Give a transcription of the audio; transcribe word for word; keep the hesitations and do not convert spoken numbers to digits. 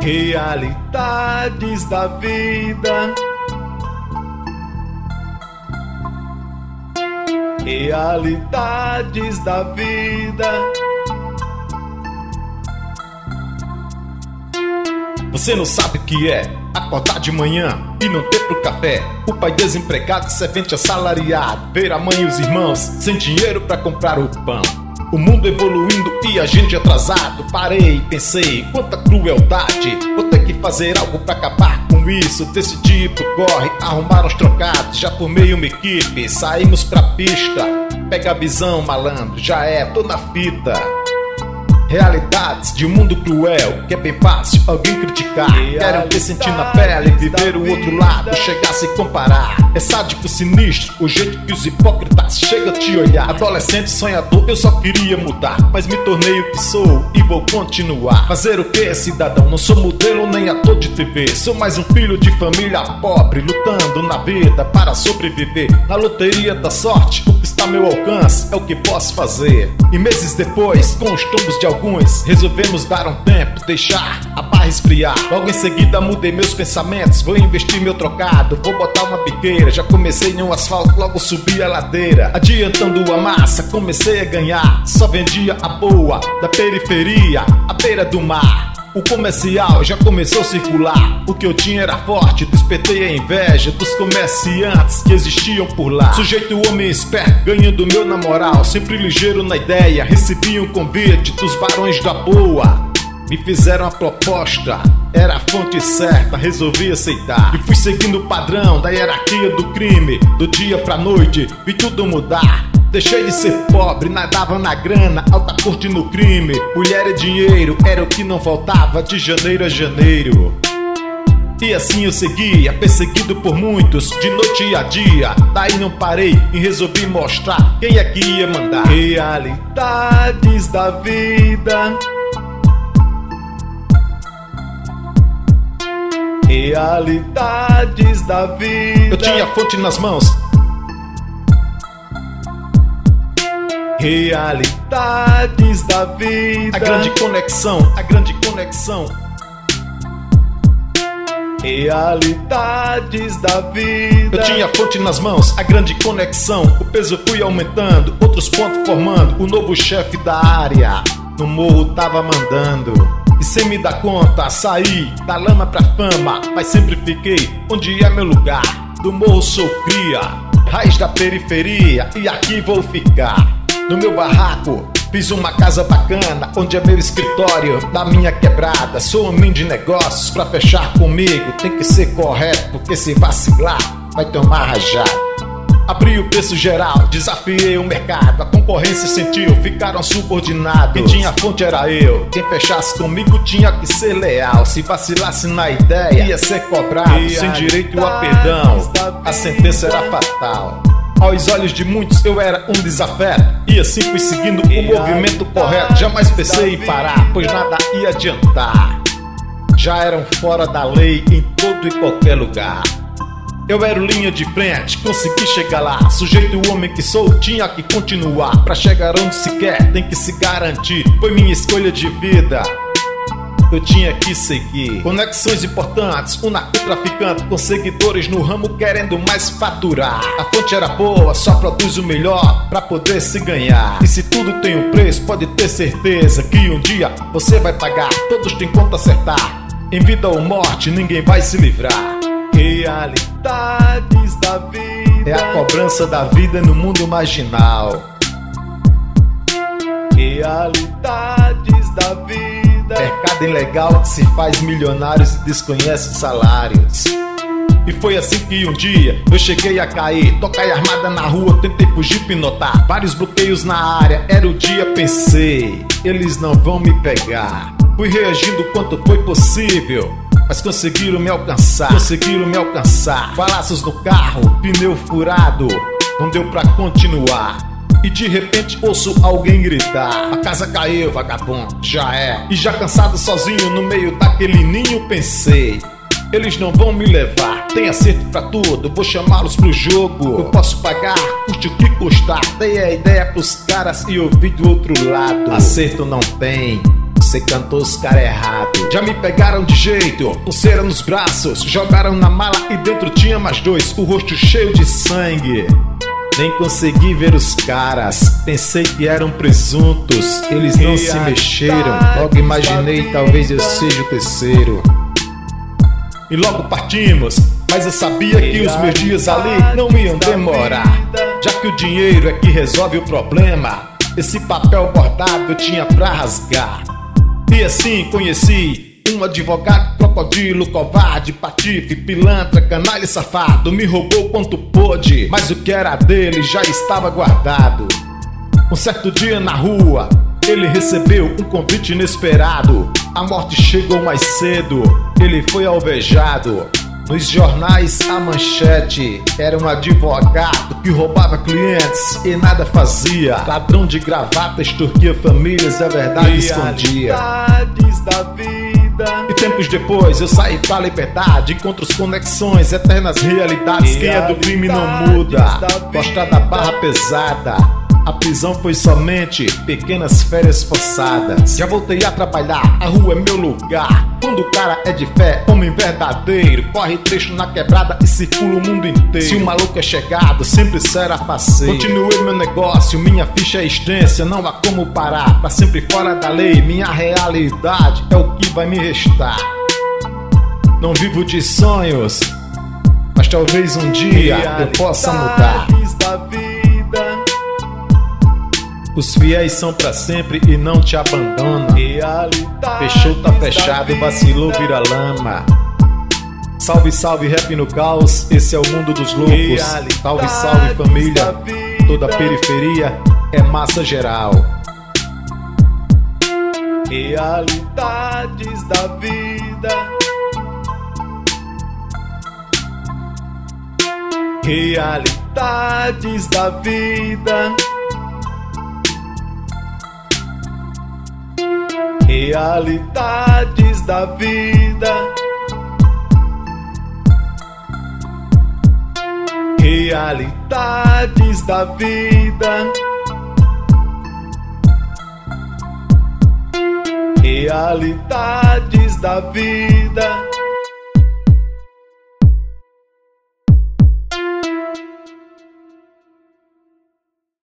Realidades da vida. Realidades da vida. Você não sabe o que é acordar de manhã e não ter pro café. O pai desempregado, servente assalariado, ver a mãe e os irmãos sem dinheiro pra comprar o pão. O mundo evoluindo e a gente atrasado. Parei e pensei, quanta crueldade. Vou ter que fazer algo pra acabar com isso. Decidi pro corre, arrumar uns trocados. Já formei uma equipe, saímos pra pista. Pega a visão, malandro, já é, tô na fita. Realidades de um mundo cruel, que é bem fácil alguém criticar. Quero ter sentir na pele, viver o outro lado, chegar a se comparar. É sádico, sinistro, o jeito que os hipócritas chegam a te olhar. Adolescente sonhador, eu só queria mudar, mas me tornei o que sou e vou continuar. Fazer o que, cidadão? Não sou modelo nem ator de T V. Sou mais um filho de família pobre, lutando na vida para sobreviver. Na loteria da sorte, o que está ao meu alcance é o que posso fazer. E meses depois, com os tombos de alguns, resolvemos dar um tempo, deixar a barra esfriar. Logo em seguida mudei meus pensamentos, vou investir meu trocado, vou botar uma biqueira. Já comecei no asfalto, logo subi a ladeira. Adiantando a massa, comecei a ganhar. Só vendia a boa, da periferia, à beira do mar. O comercial já começou a circular. O que eu tinha era forte, despertei a inveja dos comerciantes que existiam por lá. Sujeito homem esperto, ganhando meu na moral, sempre ligeiro na ideia. Recebi um convite dos barões da boa. Me fizeram a proposta, era a fonte certa, resolvi aceitar. E fui seguindo o padrão da hierarquia do crime. Do dia pra noite, vi tudo mudar. Deixei de ser pobre, nadava na grana, alta corte no crime. Mulher e dinheiro, era o que não faltava de janeiro a janeiro. E assim eu seguia, perseguido por muitos, de noite a dia. Daí não parei e resolvi mostrar quem é que ia mandar. Realidades da vida. Realidades da vida. Eu tinha a fonte nas mãos. Realidades da vida. A grande conexão, a grande conexão. Realidades da vida. Eu tinha a fonte nas mãos, a grande conexão. O peso fui aumentando, outros pontos formando. O novo chefe da área no morro tava mandando. E sem me dar conta, saí da lama pra fama, mas sempre fiquei onde é meu lugar. Do morro sou cria, raiz da periferia, e aqui vou ficar. No meu barraco, fiz uma casa bacana, onde é meu escritório, na minha quebrada. Sou homem de negócios, pra fechar comigo tem que ser correto, porque se vacilar, vai tomar rajada. Abri o preço geral, desafiei o mercado. A concorrência sentiu, ficaram subordinados. Quem tinha fonte era eu, quem fechasse comigo tinha que ser leal. Se vacilasse na ideia, ia ser cobrado, e sem direito a perdão, a sentença era fatal. Aos olhos de muitos eu era um desafeto, e assim fui seguindo o movimento correto. Jamais pensei em parar, pois nada ia adiantar. Já eram fora da lei em todo e qualquer lugar. Eu era o linha de frente, consegui chegar lá. Sujeito o homem que sou, tinha que continuar. Pra chegar onde se quer, tem que se garantir. Foi minha escolha de vida, eu tinha que seguir. Conexões importantes, um narcotraficante com seguidores no ramo querendo mais faturar. A fonte era boa, só produz o melhor pra poder se ganhar. E se tudo tem um preço, pode ter certeza que um dia você vai pagar. Todos têm conta a acertar, em vida ou morte ninguém vai se livrar. Realidades da vida. É a cobrança da vida no mundo marginal. Realidades da vida. Mercado ilegal que se faz milionários e desconhece os salários. E foi assim que um dia eu cheguei a cair. Toquei armada na rua, tentei fugir, pinotar. Vários bloqueios na área, era o dia, pensei, eles não vão me pegar. Fui reagindo quanto foi possível, mas conseguiram me alcançar, conseguiram me alcançar. Balaços no carro, pneu furado, não deu pra continuar. E de repente ouço alguém gritar: a casa caiu, vagabundo, já é. E já cansado sozinho no meio daquele ninho pensei, eles não vão me levar, tem acerto pra tudo, vou chamá-los pro jogo. Eu posso pagar, custe o que custar. Dei a ideia pros caras e ouvi do outro lado: acerto não tem, Você cantou os cara errado. Já me pegaram de jeito, pulseira nos braços, jogaram na mala e dentro tinha mais dois, o rosto cheio de sangue. Nem consegui ver os caras, pensei que eram presuntos, eles não se mexeram. Logo imaginei, talvez eu seja o terceiro. E logo partimos, mas eu sabia que os meus dias ali não iam demorar, já que o dinheiro é que resolve o problema. Esse papel bordado eu tinha pra rasgar. E assim conheci um advogado, crocodilo, covarde, patife, pilantra, canalha e safado. Me roubou quanto pôde, mas o que era dele já estava guardado. Um certo dia na rua, ele recebeu um convite inesperado. A morte chegou mais cedo, ele foi alvejado. Nos jornais a manchete era um advogado que roubava clientes e nada fazia. Ladrão de gravata, extorquia famílias, a verdade escondia. Da vida. E tempos depois eu saí pra liberdade, encontros, conexões, eternas realidades. Quem é do crime não muda, gosta da barra pesada. A prisão foi somente pequenas férias forçadas. Já voltei a trabalhar, a rua é meu lugar. Quando o cara é de fé, homem verdadeiro, corre trecho na quebrada e circula o mundo inteiro. Se o maluco é chegado, sempre será passeio. Continuei meu negócio, minha ficha é extensa, não há como parar. Pra sempre fora da lei, minha realidade é o que vai me restar. Não vivo de sonhos, mas talvez um dia eu possa mudar. Da vida. Os fiéis são pra sempre e não te abandonam. Fechou, tá fechado, vacilou, vira lama. Salve, salve, rap no caos, esse é o mundo dos loucos. Salve, salve, família, toda a periferia é massa geral. Realidades da vida. Realidades da vida. Realidades da vida. Realidades da vida. Realidades da vida.